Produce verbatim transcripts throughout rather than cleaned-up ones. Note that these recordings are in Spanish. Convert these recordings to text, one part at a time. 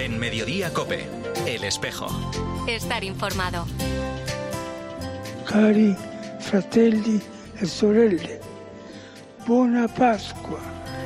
En Mediodía COPE, El Espejo. Estar informado. Cari fratelli e sorelle, buona Pasqua.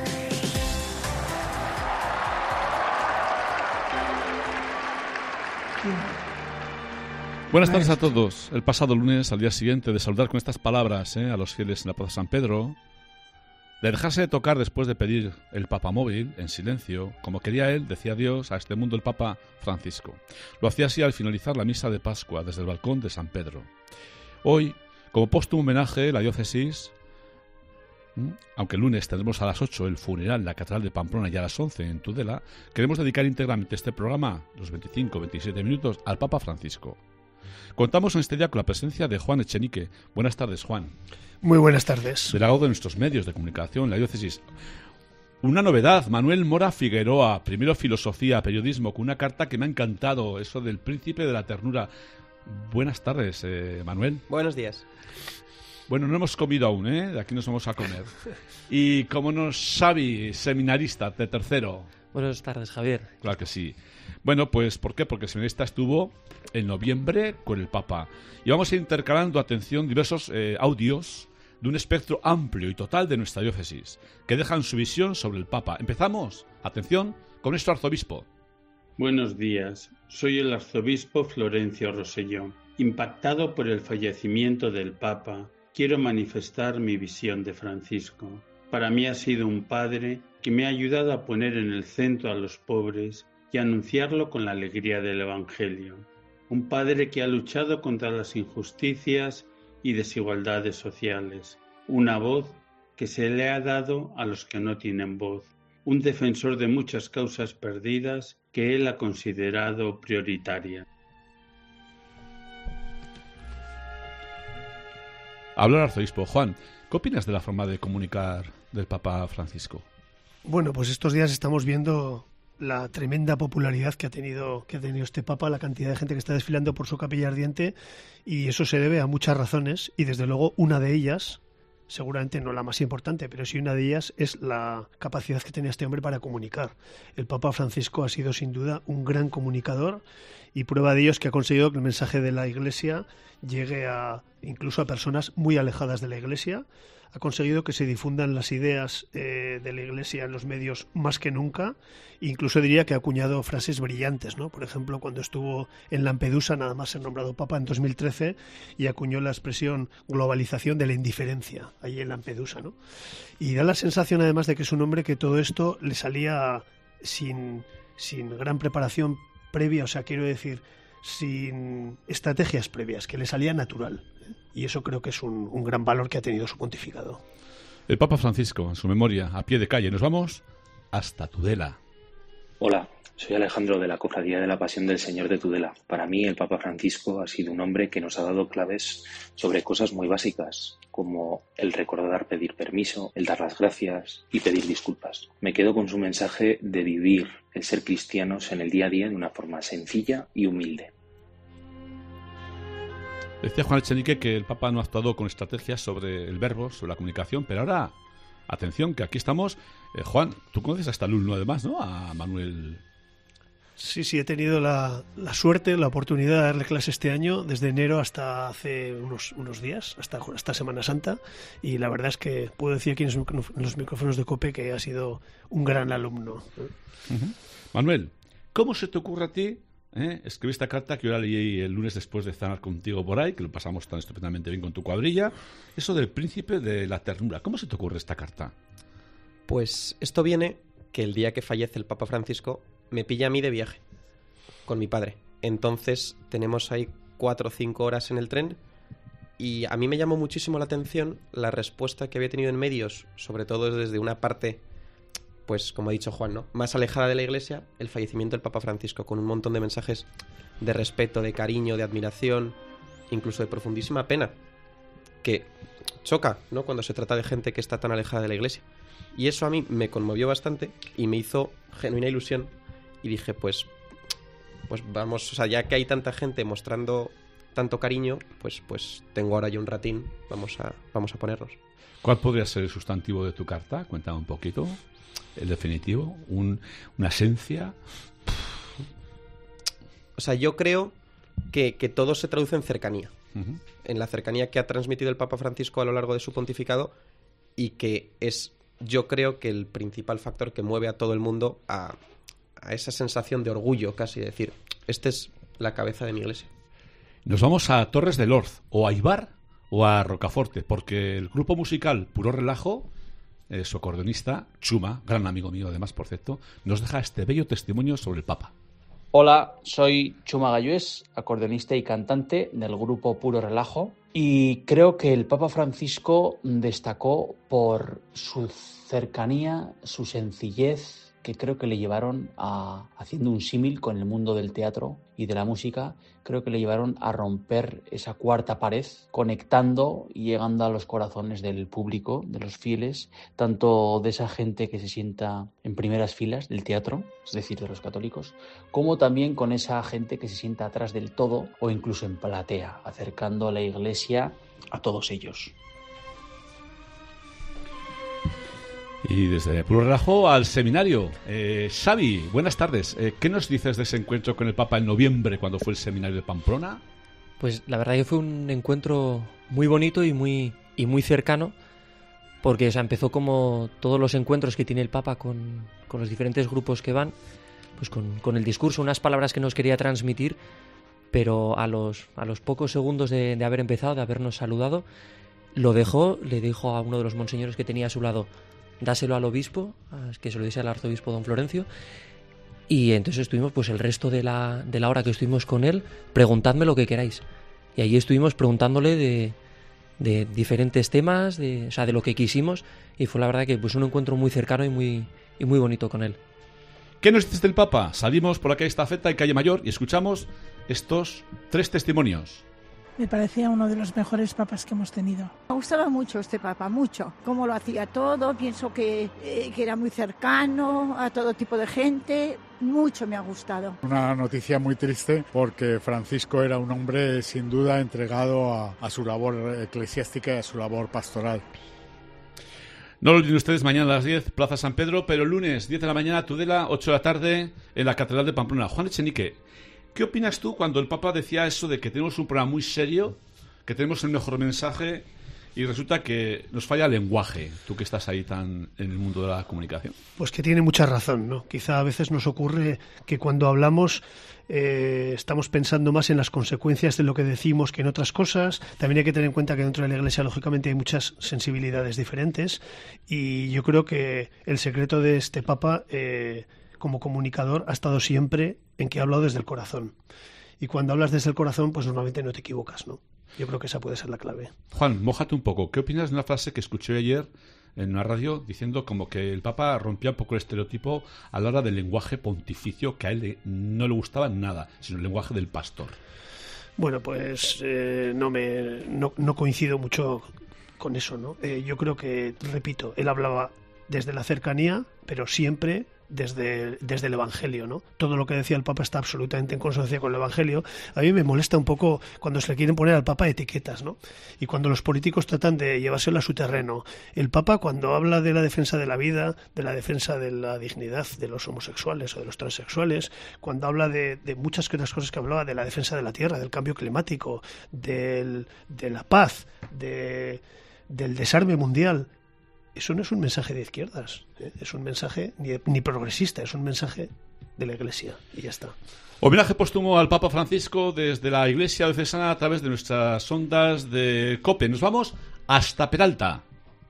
Buenas tardes a todos. El pasado lunes, al día siguiente de saludar con estas palabras ¿eh? a los fieles en la Plaza San Pedro, de dejarse de tocar después de pedir el papamóvil en silencio, como quería él, decía Dios a este mundo el Papa Francisco. Lo hacía así al finalizar la misa de Pascua desde el balcón de San Pedro. Hoy, como póstumo homenaje, la diócesis, ¿m? aunque el lunes tendremos a las ocho el funeral en la Catedral de Pamplona y a las once en Tudela, queremos dedicar íntegramente este programa, los veinticinco a veintisiete minutos, al Papa Francisco. Contamos en este día con la presencia de Juan Echenique. Buenas tardes, Juan. Muy buenas tardes. Delegado de nuestros medios de comunicación, la diócesis. Una novedad, Manuel Mora Figueroa, primero filosofía, periodismo, con una carta que me ha encantado, eso del príncipe de la ternura. Buenas tardes, eh, Manuel. Buenos días. Bueno, no hemos comido aún, ¿eh? De aquí nos vamos a comer. Y como nos Xavi, seminarista de tercero. Buenas tardes, Javier. Claro que sí. Bueno, pues ¿por qué? Porque el seminarista estuvo en noviembre con el Papa. Y vamos a ir intercalando, atención, diversos eh, audios de un espectro amplio y total de nuestra diócesis, que dejan su visión sobre el Papa. Empezamos, atención, con nuestro arzobispo. Buenos días, soy el arzobispo Florencio Rosellón. Impactado por el fallecimiento del Papa, quiero manifestar mi visión de Francisco. Para mí ha sido un padre que me ha ayudado a poner en el centro a los pobres y anunciarlo con la alegría del Evangelio. Un padre que ha luchado contra las injusticias y desigualdades sociales. Una voz que se le ha dado a los que no tienen voz. Un defensor de muchas causas perdidas que él ha considerado prioritarias. Habla el arzobispo. Juan, ¿qué opinas de la forma de comunicar del Papa Francisco? Bueno, pues estos días estamos viendo la tremenda popularidad que ha tenido que ha tenido este Papa, la cantidad de gente que está desfilando por su capilla ardiente, y eso se debe a muchas razones, y desde luego una de ellas, seguramente no la más importante, pero sí una de ellas, es la capacidad que tenía este hombre para comunicar. El Papa Francisco ha sido sin duda un gran comunicador, y prueba de ello es que ha conseguido que el mensaje de la Iglesia llegue a incluso a personas muy alejadas de la Iglesia. Ha conseguido que se difundan las ideas eh, de la Iglesia en los medios más que nunca. Incluso diría que ha acuñado frases brillantes, ¿no? Por ejemplo, cuando estuvo en Lampedusa, nada más ser nombrado Papa en dos mil trece, y acuñó la expresión globalización de la indiferencia, ahí en Lampedusa, ¿no? Y da la sensación, además, de que es un hombre que todo esto le salía sin, sin gran preparación previa, o sea, quiero decir, sin estrategias previas, que le salía natural. Y eso creo que es un, un gran valor que ha tenido su pontificado. El Papa Francisco, en su memoria, a pie de calle. Nos vamos hasta Tudela. Hola, soy Alejandro de la Cofradía de la Pasión del Señor de Tudela. Para mí el Papa Francisco ha sido un hombre que nos ha dado claves sobre cosas muy básicas, como el recordar pedir permiso, el dar las gracias y pedir disculpas. Me quedo con su mensaje de vivir el ser cristianos en el día a día de una forma sencilla y humilde. Decía Juan Echenique que el Papa no ha actuado con estrategias sobre el verbo, sobre la comunicación, pero ahora, atención, que aquí estamos. Eh, Juan, tú conoces a este alumno además, ¿no? A Manuel. Sí, sí, he tenido la, la suerte, la oportunidad de darle clase este año, desde enero hasta hace unos, unos días, hasta esta Semana Santa, y la verdad es que puedo decir aquí en los micrófonos de COPE que ha sido un gran alumno. Uh-huh. Manuel, ¿cómo se te ocurre a ti? ¿Eh? Escribí esta carta que yo la leí el lunes después de cenar contigo por ahí, que lo pasamos tan estupendamente bien con tu cuadrilla. Eso del príncipe de la ternura. ¿Cómo se te ocurre esta carta? Pues esto viene que el día que fallece el Papa Francisco me pilla a mí de viaje con mi padre. Entonces tenemos ahí cuatro o cinco horas en el tren y a mí me llamó muchísimo la atención la respuesta que había tenido en medios, sobre todo desde una parte, pues como ha dicho Juan, ¿no?, más alejada de la Iglesia, el fallecimiento del Papa Francisco, con un montón de mensajes de respeto, de cariño, de admiración, incluso de profundísima pena, que choca, ¿no?, cuando se trata de gente que está tan alejada de la Iglesia. Y eso a mí me conmovió bastante y me hizo genuina ilusión y dije, pues, pues vamos, o sea, ya que hay tanta gente mostrando tanto cariño, pues, pues tengo ahora yo un ratín, vamos a, vamos a ponernos. ¿Cuál podría ser el sustantivo de tu carta? Cuéntame un poquito. El definitivo, un, una esencia. O sea, yo creo que, que todo se traduce en cercanía. Uh-huh. En la cercanía que ha transmitido el Papa Francisco a lo largo de su pontificado y que es, yo creo que el principal factor que mueve a todo el mundo a, a esa sensación de orgullo, casi, de decir, esta es la cabeza de mi iglesia. Nos vamos a Torres del Orz, o a Ibar o a Rocaforte, porque el grupo musical Puro Relajo, eh, su acordeonista, Chuma, gran amigo mío además, por cierto, nos deja este bello testimonio sobre el Papa. Hola, soy Chuma Gallúes, acordeonista y cantante del grupo Puro Relajo, y creo que el Papa Francisco destacó por su cercanía, su sencillez, que creo que le llevaron a, haciendo un símil con el mundo del teatro y de la música, creo que le llevaron a romper esa cuarta pared, conectando y llegando a los corazones del público, de los fieles, tanto de esa gente que se sienta en primeras filas del teatro, es decir, de los católicos, como también con esa gente que se sienta atrás del todo o incluso en platea, acercando a la iglesia a todos ellos. Y desde Puro Relajo al seminario. Eh, Xavi, buenas tardes. Eh, ¿Qué nos dices de ese encuentro con el Papa en noviembre cuando fue el seminario de Pamplona? Pues la verdad que fue un encuentro muy bonito y muy, y muy cercano, porque o sea, empezó como todos los encuentros que tiene el Papa con, con los diferentes grupos que van, pues con, con el discurso, unas palabras que nos quería transmitir, pero a los, a los pocos segundos de, de haber empezado, de habernos saludado, lo dejó, le dijo a uno de los monseñores que tenía a su lado: dáselo al obispo, que se lo diese al arzobispo don Florencio. Y entonces estuvimos pues el resto de la, de la hora que estuvimos con él, preguntadme lo que queráis. Y allí estuvimos preguntándole de, de diferentes temas, de, o sea, de lo que quisimos, y fue la verdad que pues un encuentro muy cercano y muy, y muy bonito con él. ¿Qué nos dices del Papa? Salimos por la calle Estafeta y calle Mayor y escuchamos estos tres testimonios. Me parecía uno de los mejores papas que hemos tenido. Me gustaba mucho este papa, mucho. Cómo lo hacía todo, pienso que, eh, que era muy cercano a todo tipo de gente. Mucho me ha gustado. Una noticia muy triste porque Francisco era un hombre sin duda entregado a, a su labor eclesiástica y a su labor pastoral. No lo olviden ustedes, mañana a las diez, Plaza San Pedro, pero lunes, diez de la mañana, Tudela, ocho de la tarde, en la Catedral de Pamplona. Juan Echenique, ¿qué opinas tú cuando el Papa decía eso de que tenemos un programa muy serio, que tenemos el mejor mensaje y resulta que nos falla el lenguaje? Tú que estás ahí tan en el mundo de la comunicación. Pues que tiene mucha razón, ¿no? Quizá a veces nos ocurre que cuando hablamos eh, estamos pensando más en las consecuencias de lo que decimos que en otras cosas. También hay que tener en cuenta que dentro de la Iglesia, lógicamente, hay muchas sensibilidades diferentes y yo creo que el secreto de este Papa, eh, como comunicador, ha estado siempre en que ha hablado desde el corazón. Y cuando hablas desde el corazón, pues normalmente no te equivocas, ¿no? Yo creo que esa puede ser la clave. Juan, mójate un poco. ¿Qué opinas de una frase que escuché ayer en una radio diciendo como que el Papa rompía un poco el estereotipo a la hora del lenguaje pontificio, que a él no le gustaba nada, sino el lenguaje del pastor? Bueno, pues eh, no, me, no, no coincido mucho con eso, ¿no? Eh, yo creo que, repito, él hablaba desde la cercanía, pero siempre desde, desde el Evangelio, ¿no? Todo lo que decía el Papa está absolutamente en consonancia con el Evangelio. A mí me molesta un poco cuando se le quieren poner al Papa etiquetas, ¿no? Y cuando los políticos tratan de llevárselo a su terreno. El Papa, cuando habla de la defensa de la vida, de la defensa de la dignidad de los homosexuales o de los transexuales, cuando habla de, de muchas otras cosas que hablaba, de la defensa de la tierra, del cambio climático, del, de la paz, de, del desarme mundial, eso no es un mensaje de izquierdas, ¿eh? Es un mensaje ni, ni progresista, es un mensaje de la Iglesia y ya está. Homenaje póstumo al Papa Francisco desde la Iglesia diocesana a través de nuestras ondas de COPE. Nos vamos hasta Peralta.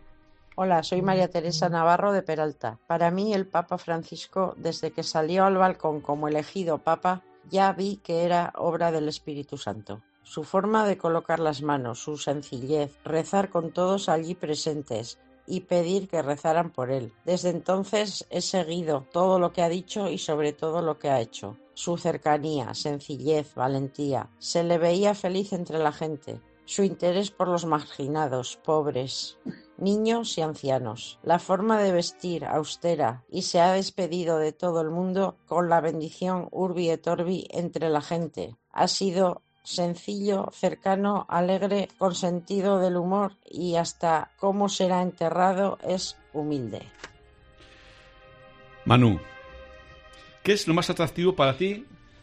Hola, soy María Teresa Navarro de Peralta. Para mí el Papa Francisco, desde que salió al balcón como elegido Papa, ya vi que era obra del Espíritu Santo. Su forma de colocar las manos, su sencillez, rezar con todos allí presentes y pedir que rezaran por él. Desde entonces he seguido todo lo que ha dicho y sobre todo lo que ha hecho. Su cercanía, sencillez, valentía. Se le veía feliz entre la gente. Su interés por los marginados, pobres, niños y ancianos. La forma de vestir austera y se ha despedido de todo el mundo con la bendición Urbi et Orbi entre la gente. Ha sido sencillo, cercano, alegre, con sentido del humor y hasta cómo será enterrado es humilde. Manu, ¿qué es lo más atractivo para ti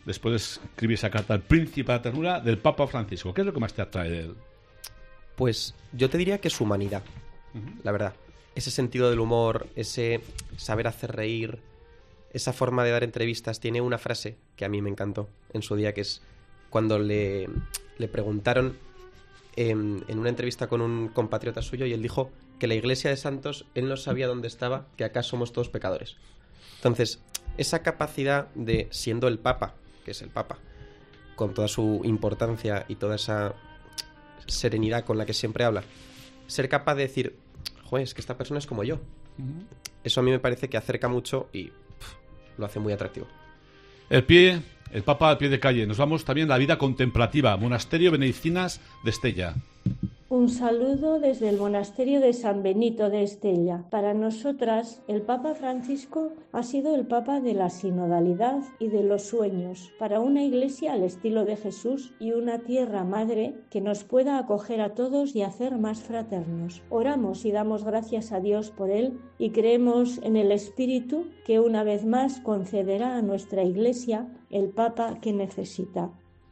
después de escribir esa carta al príncipe de la ternura del Papa Francisco? ¿Qué es lo que más te atrae de él? Pues yo te diría que su humanidad, uh-huh. la verdad. Ese sentido del humor, ese saber hacer reír, esa forma de dar entrevistas. Tiene una frase que a mí me encantó en su día, que es cuando le, le preguntaron en, en una entrevista con un compatriota suyo, y él dijo que la iglesia de santos, él no sabía dónde estaba, que acá somos todos pecadores. Entonces, esa capacidad de, siendo el Papa, que es el Papa, con toda su importancia y toda esa serenidad con la que siempre habla, ser capaz de decir, joder, es que esta persona es como yo. Uh-huh. Eso a mí me parece que acerca mucho y pff, lo hace muy atractivo. El pie, el Papa al pie de calle. Nos vamos también a la vida contemplativa. Monasterio Benedicinas de Estella. Un saludo desde el monasterio de San Benito de Estella. Para nosotras, el Papa Francisco ha sido el Papa de la sinodalidad y de los sueños, para una iglesia al estilo de Jesús y una tierra madre que nos pueda acoger a todos y hacer más fraternos. Oramos y damos gracias a Dios por él y creemos en el Espíritu que una vez más concederá a nuestra iglesia el Papa que necesita.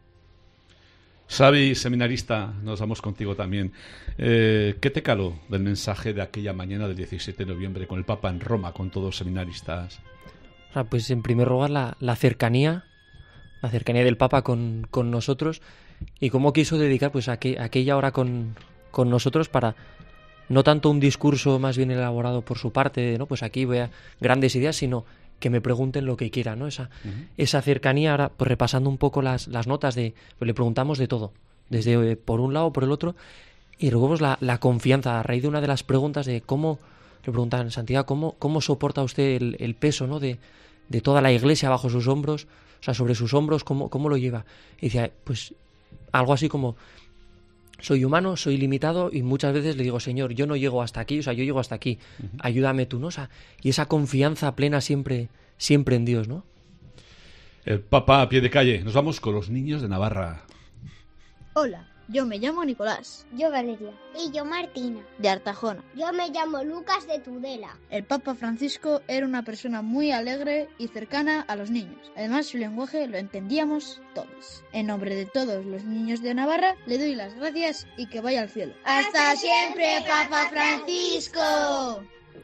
Xavi, seminarista, nos vamos contigo también. Eh, ¿Qué te caló del mensaje de aquella mañana del diecisiete de noviembre con el Papa en Roma, con todos los seminaristas? O sea, pues en primer lugar la, la cercanía, la cercanía del Papa con, con nosotros, y cómo quiso dedicar pues a que, aquella hora con, con nosotros para no tanto un discurso más bien elaborado por su parte, ¿no? Pues aquí voy a grandes ideas, sino que me pregunten lo que quieran, ¿no? Esa, uh-huh. esa cercanía. Ahora, pues repasando un poco las, las notas, de pues le preguntamos de todo, desde eh, por un lado, por el otro, y luego pues, la, la confianza, a raíz de una de las preguntas de cómo, le preguntan, Santidad, ¿cómo, cómo soporta usted el, el peso, ¿no? de, de toda la iglesia bajo sus hombros, o sea, sobre sus hombros, ¿cómo, cómo lo lleva? Y decía, pues algo así como, soy humano, soy limitado y muchas veces le digo, Señor, yo no llego hasta aquí, o sea, yo llego hasta aquí, uh-huh. ayúdame tú, ¿no? O sea, y esa confianza plena siempre, siempre en Dios, ¿no? El Papa a pie de calle. Nos vamos con los niños de Navarra. Hola, yo me llamo Nicolás. Yo Valeria. Y yo Martina. De Artajona. Yo me llamo Lucas de Tudela. El Papa Francisco era una persona muy alegre y cercana a los niños. Además, su lenguaje lo entendíamos todos. En nombre de todos los niños de Navarra, le doy las gracias y que vaya al cielo. ¡Hasta siempre, Papa Francisco!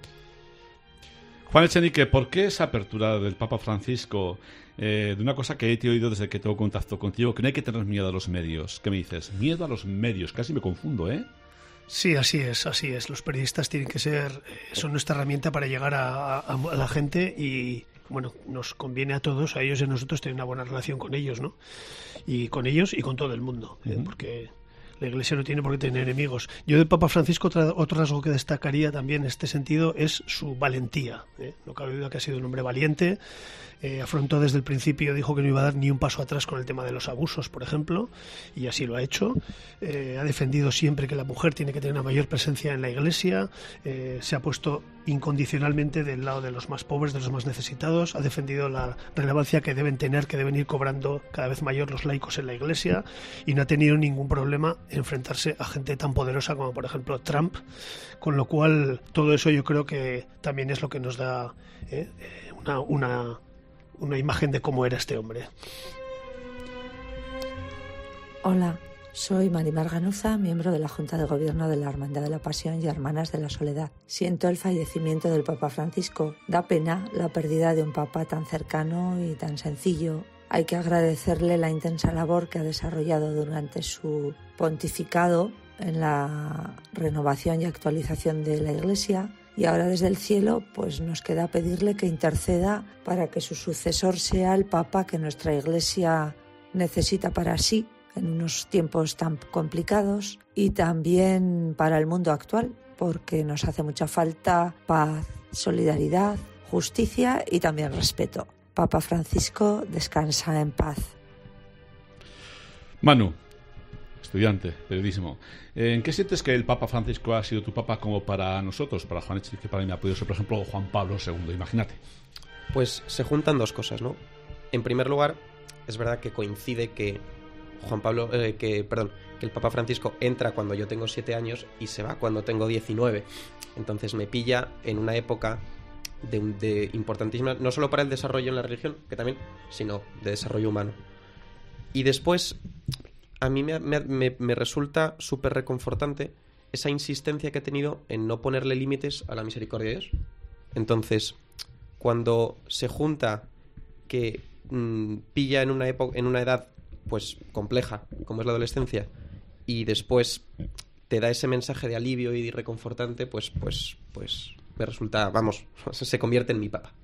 Juan Echenique, ¿por qué esa apertura del Papa Francisco eh, de una cosa que he oído desde que tengo contacto contigo, que no hay que tener miedo a los medios? ¿Qué me dices? Miedo a los medios, casi me confundo, ¿eh? Sí, así es, así es. Los periodistas tienen que ser, son nuestra herramienta para llegar a, a, a la gente y, bueno, nos conviene a todos, a ellos y a nosotros, tener una buena relación con ellos, ¿no? Y con ellos y con todo el mundo, ¿eh? Uh-huh. Porque la Iglesia no tiene por qué tener enemigos. Yo del Papa Francisco, otra, otro rasgo que destacaría también en este sentido es su valentía, ¿eh? No cabe duda que ha sido un hombre valiente. Eh, afrontó desde el principio, dijo que no iba a dar ni un paso atrás con el tema de los abusos, por ejemplo, y así lo ha hecho. Eh, ha defendido siempre que la mujer tiene que tener una mayor presencia en la Iglesia, eh, se ha puesto incondicionalmente del lado de los más pobres, de los más necesitados, ha defendido la relevancia que deben tener, que deben ir cobrando cada vez mayor los laicos en la Iglesia, y no ha tenido ningún problema en enfrentarse a gente tan poderosa como, por ejemplo, Trump, con lo cual todo eso yo creo que también es lo que nos da eh, una... una una imagen de cómo era este hombre. Hola, soy Marimar Ganuza, miembro de la Junta de Gobierno de la Hermandad de la Pasión y Hermanas de la Soledad. Siento el fallecimiento del Papa Francisco. Da pena la pérdida de un Papa tan cercano y tan sencillo. Hay que agradecerle la intensa labor que ha desarrollado durante su pontificado en la renovación y actualización de la Iglesia. Y ahora desde el cielo pues nos queda pedirle que interceda para que su sucesor sea el Papa que nuestra Iglesia necesita para sí en unos tiempos tan complicados y también para el mundo actual, porque nos hace mucha falta paz, solidaridad, justicia y también respeto. Papa Francisco, descansa en paz. Manu, estudiante, periodismo. ¿En qué sientes que el Papa Francisco ha sido tu Papa como para nosotros, para Juan Echenique, que para mí ha podido ser, por ejemplo, Juan Pablo segundo? Imagínate. Pues se juntan dos cosas, ¿no? En primer lugar, es verdad que coincide que Juan Pablo, eh, que perdón, que el Papa Francisco entra cuando yo tengo siete años y se va cuando tengo diecinueve. Entonces me pilla en una época de, de importantísima, no solo para el desarrollo en la religión, que también, sino de desarrollo humano. Y después, a mí me, me, me, me resulta súper reconfortante esa insistencia que ha tenido en no ponerle límites a la misericordia de Dios. Entonces, cuando se junta que mmm, pilla en una época, en una edad pues compleja, como es la adolescencia, y después te da ese mensaje de alivio y reconfortante, pues, pues, pues me resulta, vamos, se convierte en mi papa.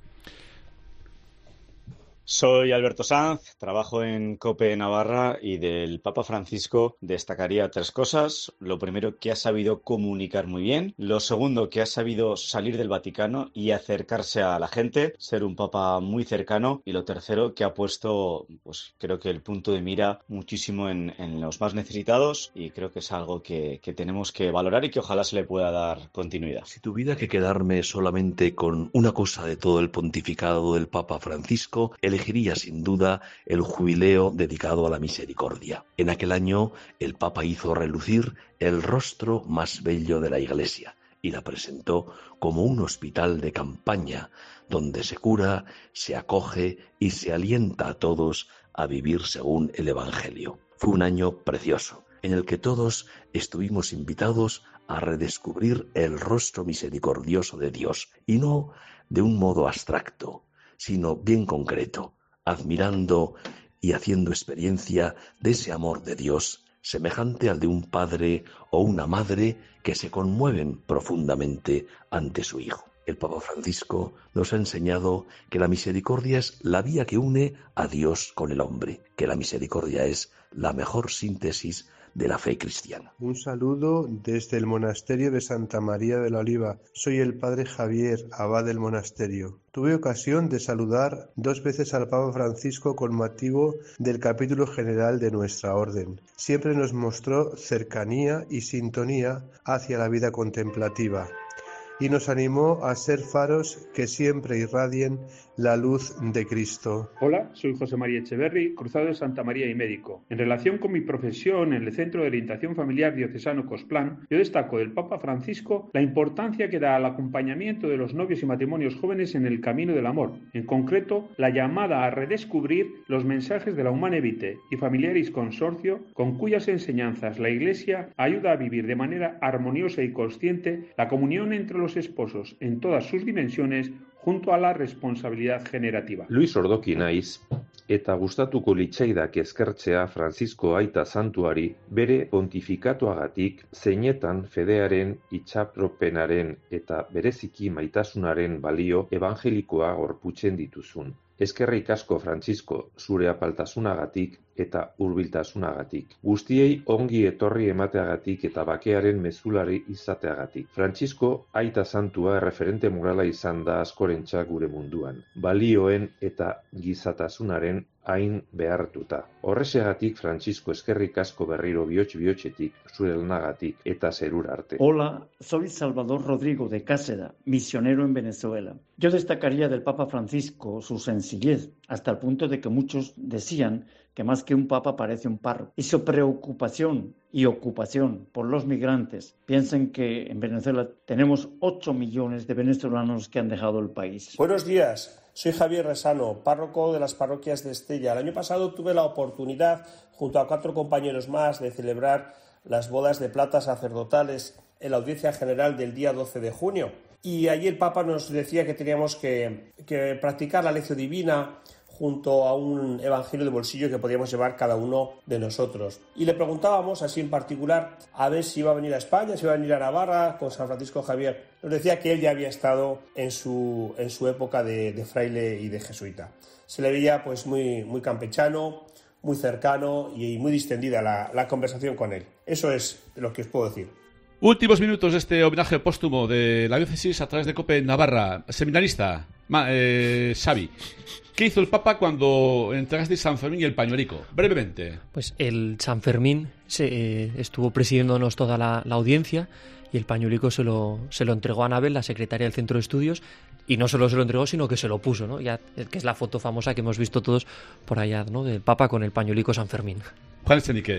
Soy Alberto Sanz, trabajo en COPE Navarra y del Papa Francisco destacaría tres cosas. Lo primero, que ha sabido comunicar muy bien. Lo segundo, que ha sabido salir del Vaticano y acercarse a la gente, ser un papa muy cercano. Y lo tercero, que ha puesto, pues creo que el punto de mira muchísimo en, en los más necesitados, y creo que es algo que, que tenemos que valorar y que ojalá se le pueda dar continuidad. Si tuviera que quedarme solamente con una cosa de todo el pontificado del Papa Francisco, el elegiría sin duda el jubileo dedicado a la misericordia. En aquel año el Papa hizo relucir el rostro más bello de la Iglesia y la presentó como un hospital de campaña donde se cura, se acoge y se alienta a todos a vivir según el Evangelio. Fue un año precioso en el que todos estuvimos invitados a redescubrir el rostro misericordioso de Dios, y no de un modo abstracto, sino bien concreto, admirando y haciendo experiencia de ese amor de Dios, semejante al de un padre o una madre que se conmueven profundamente ante su hijo. El Papa Francisco nos ha enseñado que la misericordia es la vía que une a Dios con el hombre, que la misericordia es la mejor síntesis de la fe cristiana. Un saludo desde el monasterio de Santa María de la Oliva. Soy el padre Javier, abad del monasterio. Tuve ocasión de saludar dos veces al Papa Francisco con motivo del capítulo general de nuestra orden. Siempre nos mostró cercanía y sintonía hacia la vida contemplativa y nos animó a ser faros que siempre irradien la luz de Cristo. Hola, soy José María Echeverri, cruzado de Santa María y médico. En relación con mi profesión en el Centro de Orientación Familiar Diocesano Cosplan, yo destaco del Papa Francisco la importancia que da al acompañamiento de los novios y matrimonios jóvenes en el camino del amor. En concreto, la llamada a redescubrir los mensajes de la Humanae Vitae y Familiaris Consortio, con cuyas enseñanzas la Iglesia ayuda a vivir de manera armoniosa y consciente la comunión entre los esposos en todas sus dimensiones, junto a la responsabilidad generativa. Luis Ordoki naiz, eta gustatuko litzaidake eskertzea Francisco Aita Santuari bere pontifikatuagatik zeinetan fedearen, itxapropenaren eta bereziki maitasunaren balio evangelikoa gorputzen dituzun. Eskerrik asko, Francisco, zure apaltasunagatik eta hurbiltasunagatik. Guztiei ongi etorri emateagatik eta bakearen mezulari izateagatik. Francisco Aita Santua erreferente morala izan da askorentzat gure munduan. Balioen eta gizatasunaren hain behartuta. Horrexegatik, Francisco, eskerrik asko berriro bihotx-bihotxetik, zure lanagatik eta zerura arte. Hola, soy Salvador Rodrigo de Cáseda, misionero en Venezuela. Yo destacaría del Papa Francisco su sencillez, hasta el punto de que muchos decían que más que un papa parece un párroco, y su preocupación y ocupación por los migrantes. Piensen que en Venezuela tenemos ocho millones de venezolanos que han dejado el país. Buenos días. Soy Javier Resano, párroco de las parroquias de Estella. El año pasado tuve la oportunidad, junto a cuatro compañeros más, de celebrar las bodas de plata sacerdotales en la audiencia general del día doce de junio. Y allí el Papa nos decía que teníamos que, que practicar la lección divina junto a un evangelio de bolsillo que podíamos llevar cada uno de nosotros. Y le preguntábamos, así en particular, a ver si iba a venir a España, si iba a venir a Navarra con San Francisco Javier. Nos decía que él ya había estado en su, en su época de, de fraile y de jesuita. Se le veía pues muy, muy campechano, muy cercano y muy distendida la, la conversación con él. Eso es lo que os puedo decir. Últimos minutos de este homenaje póstumo de la diócesis a través de COPE Navarra. Seminarista, Ma, eh, Xavi, ¿qué hizo el Papa cuando entregasteis San Fermín y el pañuelico? Brevemente. Pues el San Fermín se, eh, estuvo presidiéndonos toda la, la audiencia y el pañuelico se lo, se lo entregó a Anabel, la secretaria del Centro de Estudios, y no solo se lo entregó, sino que se lo puso, ¿no? Ya, que es la foto famosa que hemos visto todos por allá, ¿no? Del Papa con el pañuelico San Fermín. Juan Echenique,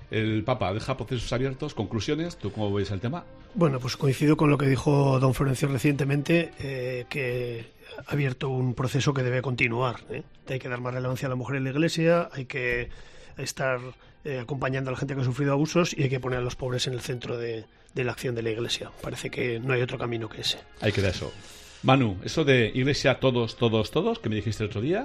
el Papa deja procesos abiertos, conclusiones, ¿tú cómo ves el tema? Bueno, pues coincido con lo que dijo don Florencio recientemente, eh, que ha abierto un proceso que debe continuar, ¿eh? Hay que dar más relevancia a la mujer en la Iglesia, hay que estar eh, acompañando a la gente que ha sufrido abusos y hay que poner a los pobres en el centro de, de la acción de la Iglesia. Parece que no hay otro camino que ese. Hay que dar eso. Manu, eso de Iglesia todos, todos, todos, que me dijiste el otro día.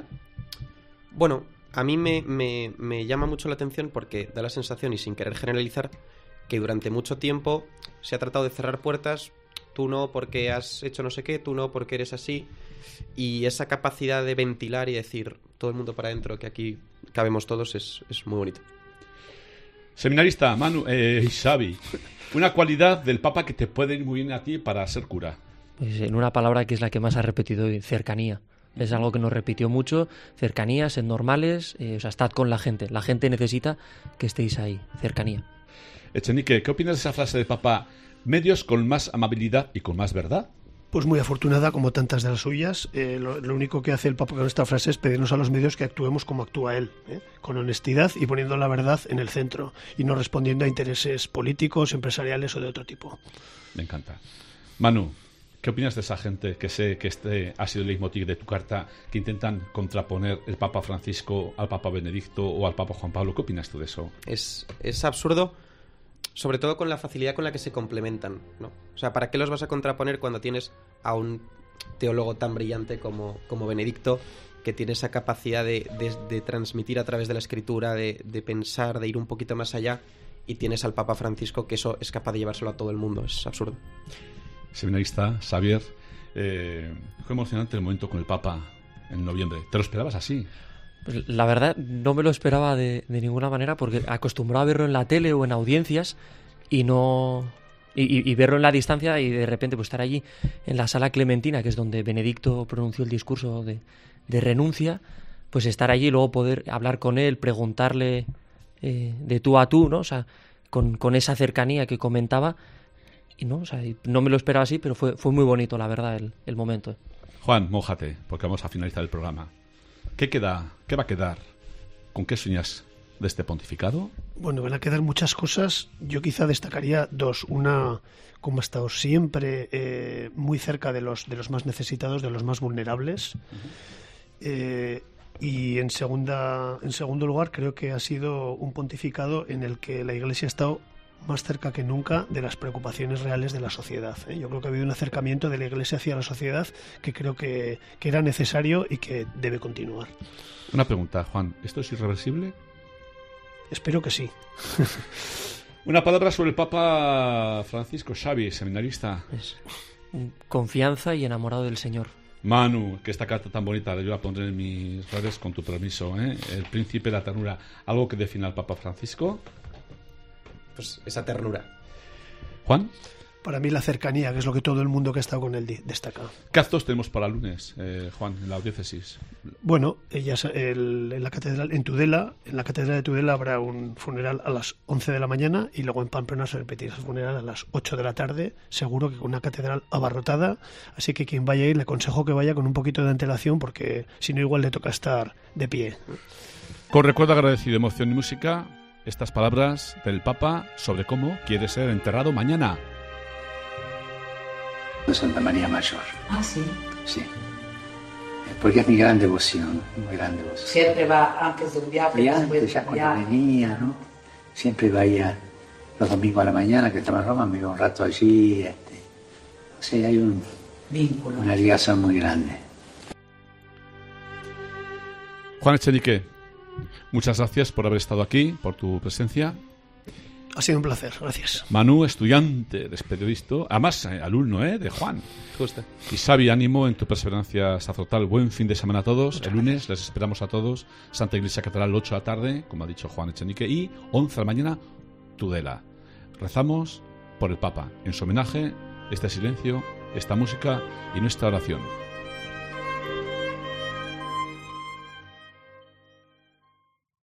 Bueno, a mí me, me, me llama mucho la atención porque da la sensación, y sin querer generalizar, que durante mucho tiempo se ha tratado de cerrar puertas. Tú no porque has hecho no sé qué, tú no porque eres así. Y esa capacidad de ventilar y decir todo el mundo para adentro, que aquí cabemos todos, es, es muy bonito. Seminarista, Manu, eh, Xavi, una cualidad del Papa que te puede ir muy bien a ti para ser cura. Pues en una palabra que es la que más ha repetido hoy, cercanía. Es algo que nos repitió mucho, cercanía, sed normales, eh, o sea, estad con la gente. La gente necesita que estéis ahí, cercanía. Echenique, ¿qué opinas de esa frase de Papa? Medios con más amabilidad y con más verdad. Pues muy afortunada, como tantas de las suyas. Eh, lo, lo único que hace el Papa con esta frase es pedirnos a los medios que actuemos como actúa él, ¿eh? Con honestidad y poniendo la verdad en el centro, y no respondiendo a intereses políticos, empresariales o de otro tipo. Me encanta. Manu, ¿qué opinas de esa gente que sé que este ha sido el leitmotiv de tu carta, que intentan contraponer el Papa Francisco al Papa Benedicto o al Papa Juan Pablo? ¿Qué opinas tú de eso? Es, es absurdo, sobre todo con la facilidad con la que se complementan, ¿no? O sea, ¿para qué los vas a contraponer cuando tienes a un teólogo tan brillante como, como Benedicto, que tiene esa capacidad de, de, de transmitir a través de la escritura, de, de pensar, de ir un poquito más allá, y tienes al Papa Francisco que eso es capaz de llevárselo a todo el mundo? Es absurdo. Seminarista, Xavier, eh, fue emocionante el momento con el Papa en noviembre. ¿Te lo esperabas así? Pues la verdad no me lo esperaba de, de ninguna manera, porque acostumbrado a verlo en la tele o en audiencias y no y, y verlo en la distancia, y de repente pues estar allí en la sala Clementina, que es donde Benedicto pronunció el discurso de, de renuncia, pues estar allí y luego poder hablar con él, preguntarle eh, de tú a tú, ¿no? O sea, con, con esa cercanía que comentaba, y no, o sea, no me lo esperaba así, pero fue, fue muy bonito, la verdad, el, el momento. Juan, mójate, porque vamos a finalizar el programa. ¿Qué queda? ¿Qué va a quedar? ¿Con qué sueñas de este pontificado? Bueno, van a quedar muchas cosas. Yo quizá destacaría dos. Una, como ha estado siempre eh, muy cerca de los, de los más necesitados, de los más vulnerables. Uh-huh. Eh, y en, segunda, en segundo lugar, creo que ha sido un pontificado en el que la Iglesia ha estado más cerca que nunca de las preocupaciones reales de la sociedad, ¿eh? Yo creo que ha habido un acercamiento de la Iglesia hacia la sociedad que creo que, que era necesario y que debe continuar. Una pregunta, Juan, ¿esto es irreversible? Espero que sí. Una palabra sobre el Papa Francisco. Xavi, seminarista. Es confianza y enamorado del Señor. Manu, que esta carta tan bonita yo la pondré en mis redes con tu permiso, ¿eh? El príncipe de la ternura. ¿Algo que defina al Papa Francisco? Pues esa ternura. ¿Juan? Para mí la cercanía, que es lo que todo el mundo que ha estado con él destaca. ¿Qué actos tenemos para lunes, eh, Juan, en la diócesis? Bueno, ella, el, en la catedral, en Tudela, en la catedral de Tudela habrá un funeral a las once de la mañana y luego en Pamplona se repetirá el funeral a las ocho de la tarde, seguro que con una catedral abarrotada, así que quien vaya a ir le aconsejo que vaya con un poquito de antelación, porque si no igual le toca estar de pie. Con recuerdo agradecido, emoción y música, estas palabras del Papa sobre cómo quiere ser enterrado mañana. Santa María Mayor. Ah, sí. Sí. Porque es mi gran devoción, muy gran devoción. Siempre va antes de un viaje. Y antes, ya cuando viaje. venía, ¿no? Siempre iba a los domingos a la mañana, que estaba en Roma, me iba un rato allí. Este. O sea, hay un vínculo, una ligación muy grande. Juan Echenique, muchas gracias por haber estado aquí, por tu presencia. Ha sido un placer, gracias. Manu, estudiante, eres periodista, además eh, alumno ¿eh? de Juan. Justo. Y Xavi, ánimo en tu perseverancia sacerdotal. Buen fin de semana a todos. Muchas El lunes gracias. Les esperamos a todos. Santa Iglesia Catedral, ocho de la tarde, como ha dicho Juan Echenique, y once de la mañana, Tudela. Rezamos por el Papa. En su homenaje, este silencio, esta música y nuestra oración.